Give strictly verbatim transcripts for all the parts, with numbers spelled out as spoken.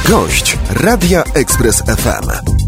Gość Radia Express F M.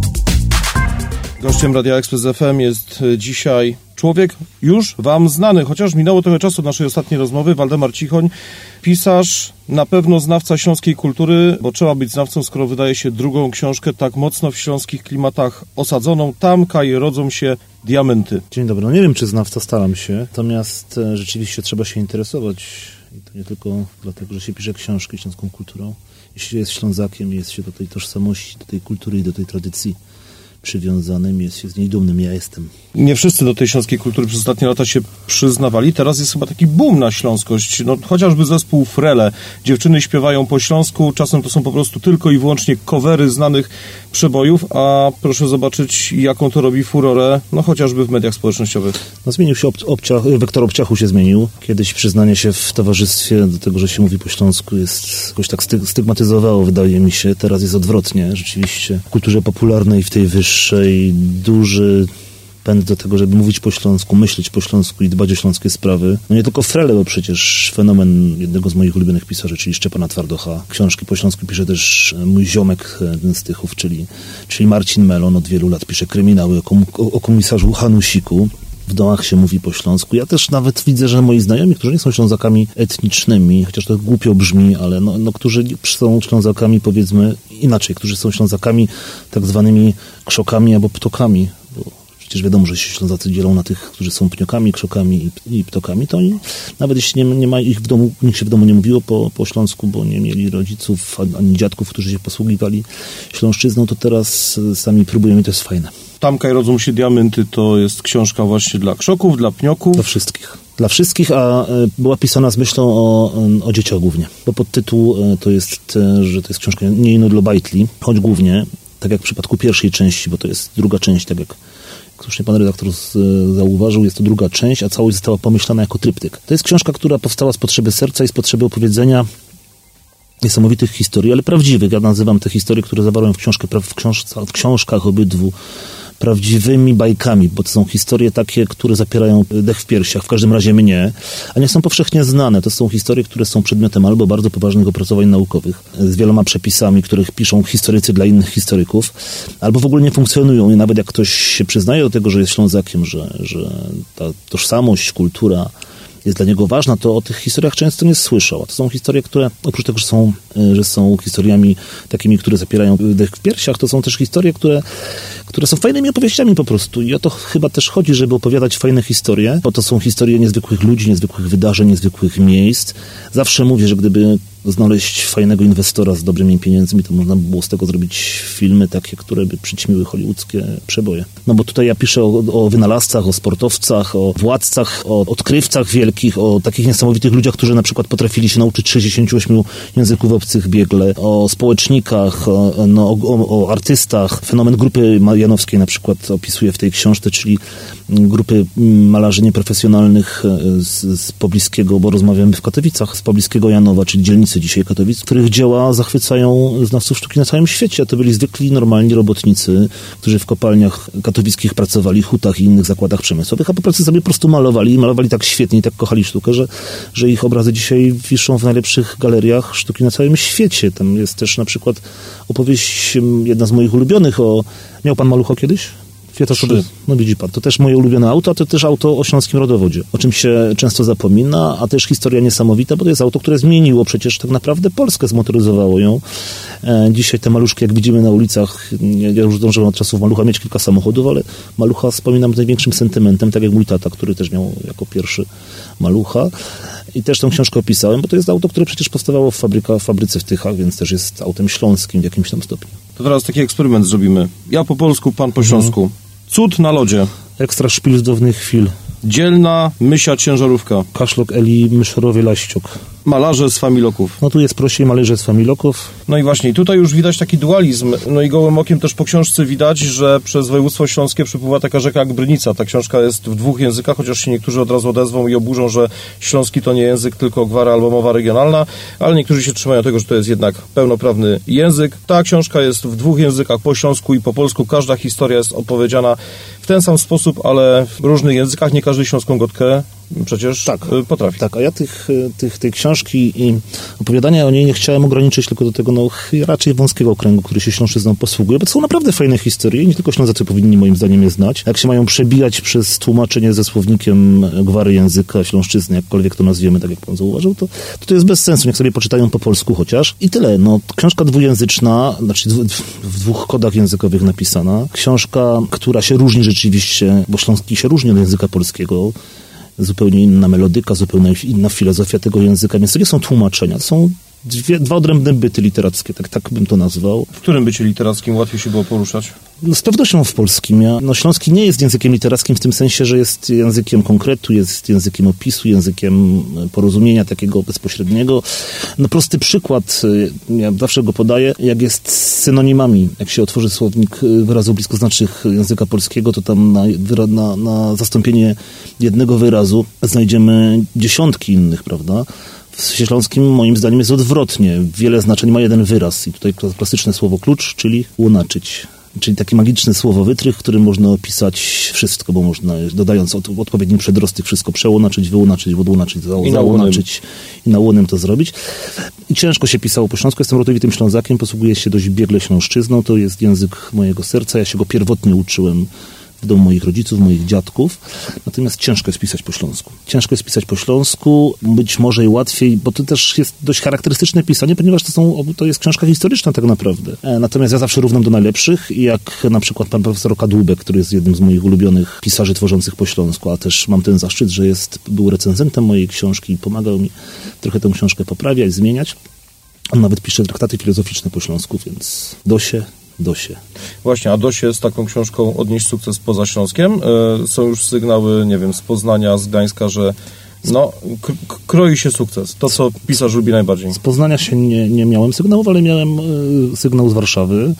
Gościem Radia Express F M jest dzisiaj człowiek już wam znany, chociaż minęło trochę czasu od naszej ostatniej rozmowy. Waldemar Cichoń, pisarz, na pewno znawca śląskiej kultury, bo trzeba być znawcą, skoro wydaje się drugą książkę tak mocno w śląskich klimatach osadzoną. Tam, Kaj, rodzą się diamenty. Dzień dobry. No nie wiem, czy znawca, staram się. Natomiast e, rzeczywiście trzeba się interesować. I to nie tylko dlatego, że się pisze książki śląską kulturą. Jeśli jest Ślązakiem, jest się do tej tożsamości, do tej kultury i do tej tradycji przywiązanym, jest się z niej dumnym. Ja jestem. Nie wszyscy do tej śląskiej kultury przez ostatnie lata się przyznawali. Teraz jest chyba taki boom na śląskość. No, chociażby zespół Frele. Dziewczyny śpiewają po śląsku. Czasem to są po prostu tylko i wyłącznie covery znanych przebojów, a proszę zobaczyć, jaką to robi furorę, no chociażby w mediach społecznościowych. No zmienił się, ob- obciach, wektor obciachu się zmienił. Kiedyś przyznanie się w towarzystwie do tego, że się mówi po śląsku, jest jakoś tak styg- stygmatyzowało, wydaje mi się. Teraz jest odwrotnie. Rzeczywiście w kulturze popularnej, w tej wyższej, duży pęd do tego, żeby mówić po śląsku, myśleć po śląsku i dbać o śląskie sprawy. No nie tylko Frele, bo przecież fenomen jednego z moich ulubionych pisarzy, czyli Szczepana Twardocha. Książki po śląsku pisze też mój ziomek jeden z Tychów, czyli, czyli Marcin Melon. Od wielu lat pisze kryminały o, kom, o, o komisarzu Hanusiku. W domach się mówi po śląsku. Ja też nawet widzę, że moi znajomi, którzy nie są Ślązakami etnicznymi, chociaż to głupio brzmi, ale no, no którzy są Ślązakami, powiedzmy inaczej, którzy są Ślązakami tak zwanymi krzokami albo ptokami, bo przecież wiadomo, że się Ślązacy dzielą na tych, którzy są pniokami, krzokami i, i ptokami, to oni, nawet jeśli nie, nie ma ich w domu, nikt się w domu nie mówiło po, po śląsku, bo nie mieli rodziców ani dziadków, którzy się posługiwali śląszczyzną, to teraz sami próbują i to jest fajne. Tam, Kaj, rodzą się diamenty, to jest książka właśnie dla krzoków, dla pnioków. Dla wszystkich. Dla wszystkich, a była pisana z myślą o, o dzieciach głównie. Bo podtytuł to jest, że to jest książka nie ino dla bajtli, choć głównie, tak jak w przypadku pierwszej części, bo to jest druga część, tak jak słusznie pan redaktor z, zauważył, jest to druga część, a całość została pomyślana jako tryptyk. To jest książka, która powstała z potrzeby serca i z potrzeby opowiedzenia niesamowitych historii, ale prawdziwych. Ja nazywam te historie, które zawarłem w, książkę, w, książce, w książkach obydwu, prawdziwymi bajkami, bo to są historie takie, które zapierają dech w piersiach, w każdym razie mnie, a nie są powszechnie znane. To są historie, które są przedmiotem albo bardzo poważnych opracowań naukowych, z wieloma przepisami, których piszą historycy dla innych historyków, albo w ogóle nie funkcjonują. I nawet jak ktoś się przyznaje do tego, że jest Ślązakiem, że, że ta tożsamość, kultura jest dla niego ważna, to o tych historiach często nie słyszał. A to są historie, które oprócz tego, że są, że są historiami takimi, które zapierają dech w piersiach, to są też historie, które, które są fajnymi opowieściami po prostu. I o to chyba też chodzi, żeby opowiadać fajne historie, bo to są historie niezwykłych ludzi, niezwykłych wydarzeń, niezwykłych miejsc. Zawsze mówię, że gdyby znaleźć fajnego inwestora z dobrymi pieniędzmi, to można by było z tego zrobić filmy takie, które by przyćmiły hollywoodzkie przeboje. No bo tutaj ja piszę o, o wynalazcach, o sportowcach, o władcach, o odkrywcach wielkich, o takich niesamowitych ludziach, którzy na przykład potrafili się nauczyć sześćdziesięciu ośmiu języków obcych biegle, o społecznikach, o, no, o, o artystach. Fenomen grupy janowskiej na przykład opisuję w tej książce, czyli grupy malarzy nieprofesjonalnych z, z pobliskiego, bo rozmawiamy w Katowicach, z pobliskiego Janowa, czyli dzielnicy dzisiaj Katowic, których dzieła zachwycają znawców sztuki na całym świecie. To byli zwykli, normalni robotnicy, którzy w kopalniach katowickich pracowali, hutach i innych zakładach przemysłowych, a po prostu sobie po prostu malowali i malowali tak świetnie i tak kochali sztukę, że, że ich obrazy dzisiaj wiszą w najlepszych galeriach sztuki na całym świecie. Tam jest też na przykład opowieść, jedna z moich ulubionych o... Miał pan malucha kiedyś? Fiata Trzy. No widzi pan, to też moje ulubione auto, a to też auto o śląskim rodowodzie, o czym się często zapomina, a też historia niesamowita, bo to jest auto, które zmieniło przecież tak naprawdę Polskę, zmotoryzowało ją. E, dzisiaj te maluszki, jak widzimy na ulicach, ja już zdążyłem od czasów malucha mieć kilka samochodów, ale malucha wspominam z największym sentymentem, tak jak mój tata, który też miał jako pierwszy malucha. I też tą książkę opisałem, bo to jest auto, które przecież powstawało w, fabryka, w fabryce w Tychach, więc też jest autem śląskim w jakimś tam stopniu. To teraz taki eksperyment zrobimy. Ja po polsku, pan po śląsku. Mhm. Cud na lodzie. Ekstra szpil z dawnych chwil. Dzielna mysia ciężarówka. Kaszlok Eli Myszorowy Laściok. Malarze z Familoków. No tu jest prościej, malarze z Familoków. No i właśnie, tutaj już widać taki dualizm. No i gołym okiem też po książce widać, że przez województwo śląskie przepływa taka rzeka jak Brynica. Ta książka jest w dwóch językach, chociaż się niektórzy od razu odezwą i oburzą, że śląski to nie język, tylko gwara albo mowa regionalna, ale niektórzy się trzymają tego, że to jest jednak pełnoprawny język. Ta książka jest w dwóch językach, po śląsku i po polsku. Każda historia jest opowiedziana w ten sam sposób, ale w różnych językach. Nie każdy śląską gotkę przecież tak, potrafi. Tak, a ja tych, tych, tej książki i opowiadania o niej nie chciałem ograniczyć tylko do tego no, raczej wąskiego kręgu, który się śląszczyzną posługuje, bo to są naprawdę fajne historie i nie tylko Ślązacy powinni moim zdaniem je znać. Jak się mają przebijać przez tłumaczenie ze słownikiem gwary języka śląszczyzny, jakkolwiek to nazwiemy, tak jak pan zauważył, to, to, to jest bez sensu. Niech sobie poczytają po polsku chociaż. I tyle. No, książka dwujęzyczna, znaczy w dwóch kodach językowych napisana. Książka, która się różni rzeczywiście, bo śląski się różni od języka polskiego. Zupełnie inna melodyka, zupełnie inna filozofia tego języka, więc to nie są tłumaczenia, to są dwie, dwa odrębne byty literackie, tak, tak bym to nazwał. W którym bycie literackim łatwiej się było poruszać? No, z pewnością w polskim. Ja, no, śląski nie jest językiem literackim w tym sensie, że jest językiem konkretu, jest językiem opisu, językiem porozumienia takiego bezpośredniego. No prosty przykład, ja zawsze go podaję, jak jest z synonimami. Jak się otworzy słownik wyrazów bliskoznacznych języka polskiego, to tam na, na, na zastąpienie jednego wyrazu znajdziemy dziesiątki innych, prawda? W śląskim moim zdaniem jest odwrotnie. Wiele znaczeń ma jeden wyraz i tutaj klasyczne słowo klucz, czyli łonaczyć. Czyli takie magiczne słowo wytrych, którym można opisać wszystko, bo można, dodając od, odpowiedni przedrostek, wszystko przełonaczyć, wyłonaczyć, odłonaczyć, załonaczyć i na łonem to zrobić. I ciężko się pisało po śląsku. Jestem rodowitym Ślązakiem, posługuję się dość biegle śląszczyzną. To jest język mojego serca. Ja się go pierwotnie uczyłem w domu moich rodziców, moich dziadków. Natomiast ciężko jest pisać po śląsku. Ciężko jest pisać po śląsku, być może i łatwiej, bo to też jest dość charakterystyczne pisanie, ponieważ to, są, to jest książka historyczna tak naprawdę. Natomiast ja zawsze równam do najlepszych, jak na przykład pan profesor Kadłubek, który jest jednym z moich ulubionych pisarzy tworzących po śląsku, a też mam ten zaszczyt, że jest, był recenzentem mojej książki i pomagał mi trochę tę książkę poprawiać, zmieniać. On nawet pisze traktaty filozoficzne po śląsku, więc Dosie, Dosie. Właśnie, a Dosie z taką książką Odnieść sukces poza Śląskiem. Yy, są już sygnały, nie wiem, z Poznania, z Gdańska, że no, k- kroi się sukces. To, co pisarz lubi najbardziej. Z Poznania się nie, nie miałem sygnałów, ale miałem y, sygnał z Warszawy, y,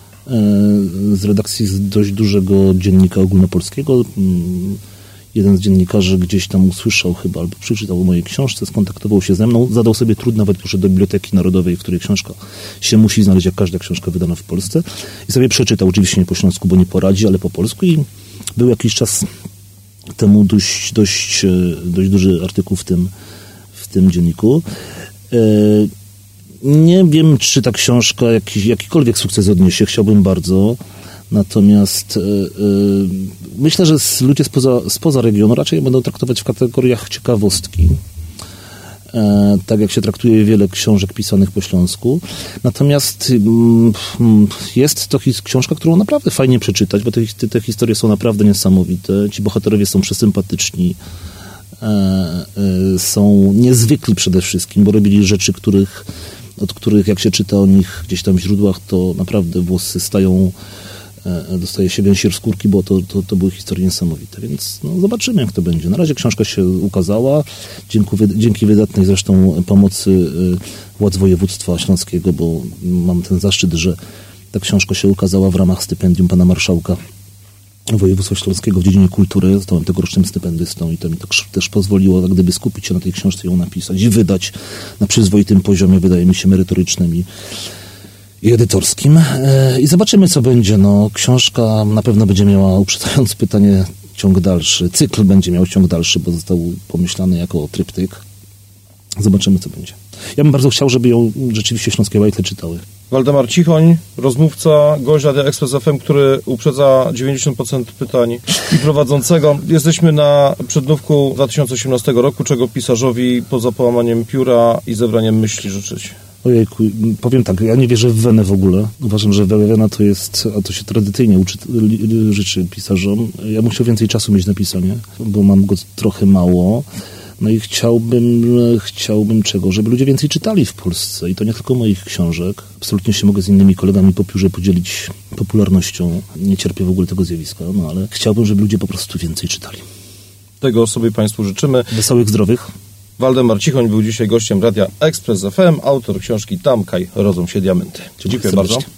z redakcji z dość dużego dziennika ogólnopolskiego. Y, jeden z dziennikarzy gdzieś tam usłyszał chyba, albo przeczytał o mojej książce, skontaktował się ze mną, zadał sobie trud, nawet poszedł do Biblioteki Narodowej, w której książka się musi znaleźć, jak każda książka wydana w Polsce. I sobie przeczytał, oczywiście nie po śląsku, bo nie poradzi, ale po polsku i był jakiś czas temu dość, dość, dość duży artykuł w tym, w tym dzienniku. Nie wiem, czy ta książka jakiś, jakikolwiek sukces odniesie, chciałbym bardzo. Natomiast yy, yy, myślę, że ludzie spoza, spoza regionu raczej będą traktować w kategoriach ciekawostki. E, tak jak się traktuje wiele książek pisanych po śląsku. Natomiast yy, jest to his- książka, którą naprawdę fajnie przeczytać, bo te, te, te historie są naprawdę niesamowite. Ci bohaterowie są przesympatyczni. E, e, są niezwykli przede wszystkim, bo robili rzeczy, których, od których jak się czyta o nich gdzieś tam w źródłach, to naprawdę włosy stają, dostaje się gęsier skórki, bo to, to, to były historie niesamowite, więc no, zobaczymy, jak to będzie. Na razie książka się ukazała, dzięki, dzięki wydatnej zresztą pomocy władz województwa śląskiego, bo mam ten zaszczyt, że ta książka się ukazała w ramach stypendium pana marszałka województwa śląskiego w dziedzinie kultury. Zostałem tegorocznym stypendystą i to mi też, też pozwoliło jak gdyby skupić się na tej książce, ją napisać i wydać na przyzwoitym poziomie, wydaje mi się, merytorycznym i i edytorskim. I zobaczymy, co będzie. No, książka na pewno będzie miała, uprzedzając pytanie, ciąg dalszy. Cykl będzie miał ciąg dalszy, bo został pomyślany jako tryptyk. Zobaczymy, co będzie. Ja bym bardzo chciał, żeby ją rzeczywiście śląskie bajtle czytały. Waldemar Cichoń, rozmówca, gość Radia Express F M, który uprzedza dziewięćdziesiąt procent pytań i prowadzącego. Jesteśmy na przednówku dwa tysiące osiemnastego roku, czego pisarzowi poza połamaniem pióra i zebraniem myśli życzyć. Ojejku, powiem tak, ja nie wierzę w wenę w ogóle. Uważam, że wena to jest, a to się tradycyjnie uczy, życzy pisarzom. Ja musiał więcej czasu mieć na pisanie, bo mam go trochę mało. No i chciałbym, chciałbym czego? Żeby ludzie więcej czytali w Polsce i to nie tylko moich książek. Absolutnie się mogę z innymi kolegami po piórze podzielić popularnością. Nie cierpię w ogóle tego zjawiska, no ale chciałbym, żeby ludzie po prostu więcej czytali. Tego sobie Państwu życzymy. Wesołych, zdrowych. Waldemar Cichoń był dzisiaj gościem Radia Express F M, autor książki Tam Kaj rodzą się diamenty. Dziękuję, Dziękuję bardzo.